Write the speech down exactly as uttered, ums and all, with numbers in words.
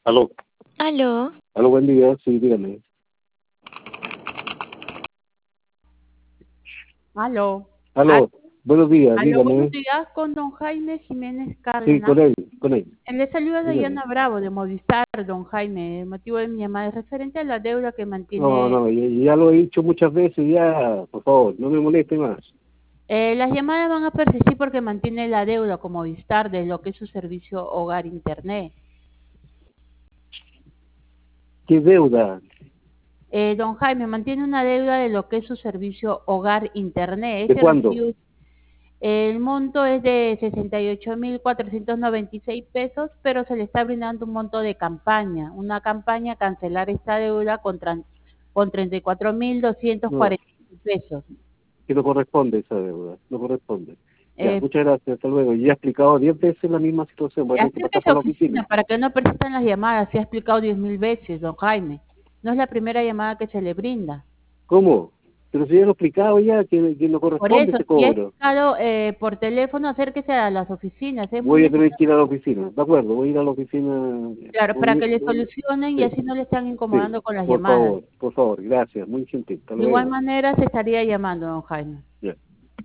Aló, Aló, aló, buen día, sí, dígame. Aló. A- Aló, buenos días, Aló, buenos dígame. días, con don Jaime Jiménez Sí, Cárdenas. con él, con él, En le saluda dígame. Diana Bravo de Movistar, don Jaime. El motivo de mi llamada es referente a la deuda que No, mantiene. no, ya, ya lo he dicho muchas veces, ya, por favor, no me moleste más. Eh, las llamadas van a persistir porque mantiene la deuda con Movistar de lo que es su servicio Hogar Internet. ¿Qué deuda? Eh, don Jaime, mantiene una deuda de lo que es su servicio Hogar Internet. ¿De Ese cuándo? recibo, el monto es de sesenta y ocho mil cuatrocientos noventa y seis pesos, pero se le está brindando un monto de campaña, una campaña cancelar esta deuda con, tran- con treinta y cuatro mil doscientos No, cuarenta pesos. que no corresponde esa deuda, no corresponde. Ya, Eh, muchas gracias, hasta luego. Ya he explicado diez veces la misma situación, bueno, hay que pasar acérquese a por la oficina. oficina para que no persistan las llamadas, se ha explicado diez mil veces, don Jaime. No es la primera llamada que se le brinda. ¿Cómo? Pero si ya lo he explicado ya, que, que no Por corresponde eso, ese si ha cobro. explicado eh, por teléfono, acérquese a las oficinas, es muy Voy a tener que necesario. ir a la oficina, ¿de acuerdo? Voy a ir a la oficina. Claro, para Voy- que le voy- solucionen y sí. así no le están Sí, incomodando con las por llamadas. favor, por favor, gracias, muy gentil, hasta De igual luego. manera se estaría llamando, don Jaime. Ya.